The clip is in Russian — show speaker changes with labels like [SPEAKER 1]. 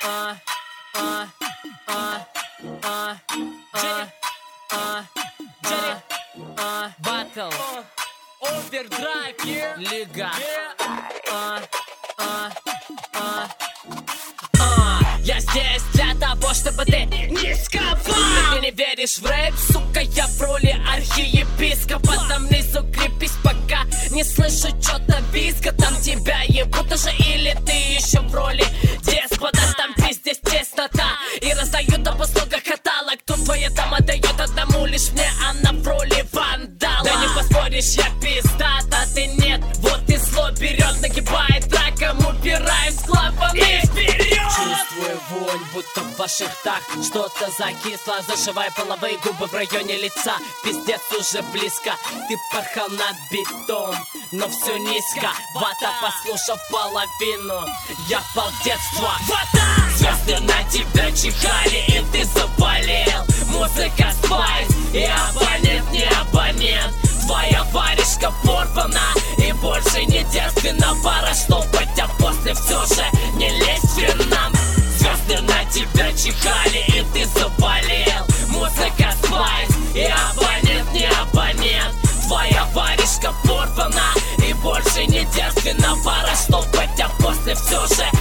[SPEAKER 1] Батл, овердрайв, лига. Я здесь для того, чтобы ты не сковал. Ты не веришь в рэп, сука, я в роли архиепископа. Там внизу крепись, пока не слышу чё-то визга. Там тебя ебут уже или ты еще в роли деспота. Там пиздец теснота и раздают об услугах каталог. Тут твоя дама дает одному лишь мне, она в роли вандала. Да не поспоришь, я пиздат, а ты нет. Вот и зло берет, нагибает раком, упираясь клапаны вперед. Чувствую вонь, будто в ваших ртах что-то закисло. Зашивай половые губы в районе лица. Пиздец уже близко, ты порхал над битом, но все низко. Вата, послушав половину, я пал детства. Вата! Звезды на тебя чихали, и ты заболел. Музыка спайс, и абонент не абонент. Твоя варежка порвана, и больше не девственно. Пора штопать, а после все же не лезть винам. Звезды на тебя чихали, и ты заболел. Музыка спайс, и абонент не абонент. Твоя варежка порвана, и больше не девственно. Пора штопать, а после все же